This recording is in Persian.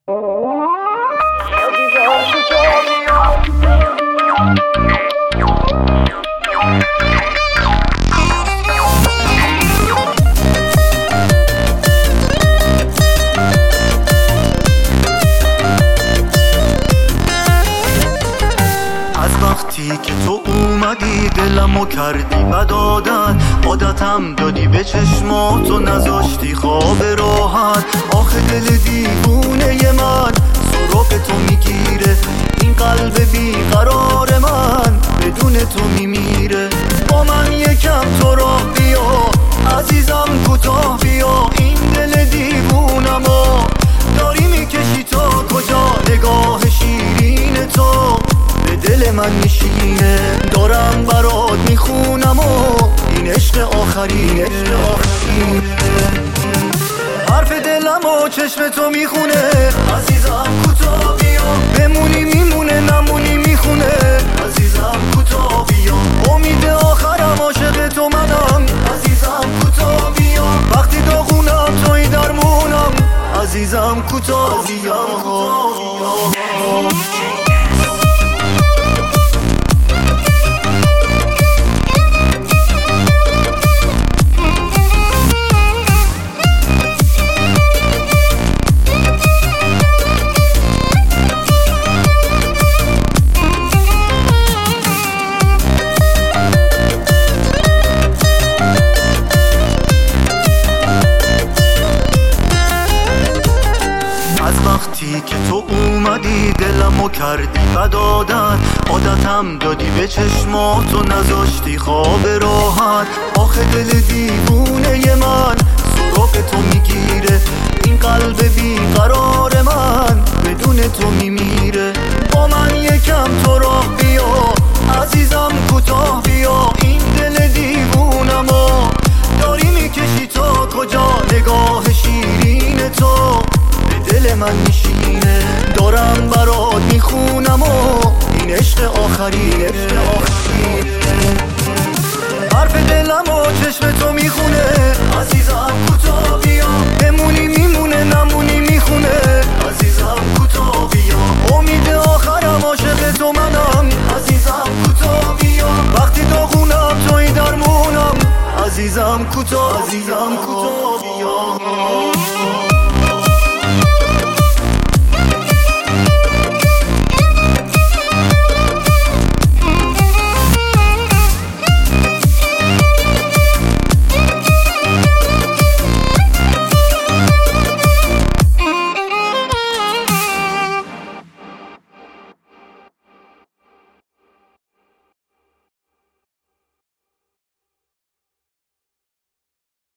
وقتی که تو اومدی دلمو کردی بد عادتم دادی به چشماتو نذاشتی خواب راحت. آخه دل دیوونه من سراغ تو میگیره، این قلب بیقرار من بدون تو میمیره. با من یکم تو راه بیا عزیزم، کوتاه بیا، این دل دیوونمو داری میکشی تا کجا؟ نگاه شیرین تو به دل من نشینه، دارم برات میخونم و این عشق آخرینه. حرف دلم و چشم تو میخونه، عزیزم کوتاه بیا، بمونی میمونه نمونی میخونه. عزیزم کوتاه بیا، امید آخرم عاشق تو منم. عزیزم کوتاه بیا، وقتی داغونم توی درمونم. عزیزم کوتاه بیا. وقتی که تو اومدی دلمو کردی بد عادتم دادی به چشماتو نذاشتی خواب راحت. آخه دل دیوونه من سراغ تو میگیره، این قلب بیقرار من بدون تو میمیره. با من یکم تو راه بیا عزیزم، کوتاه بیا، این دل دیوونمو داری میکشی تا کجا؟ نگاه شیرین تو دل من نشینه، دارم برات میخونم و این عشق آخرینه. حرف دلم و چشم تو میخونه، عزیزم کوتاه بیا،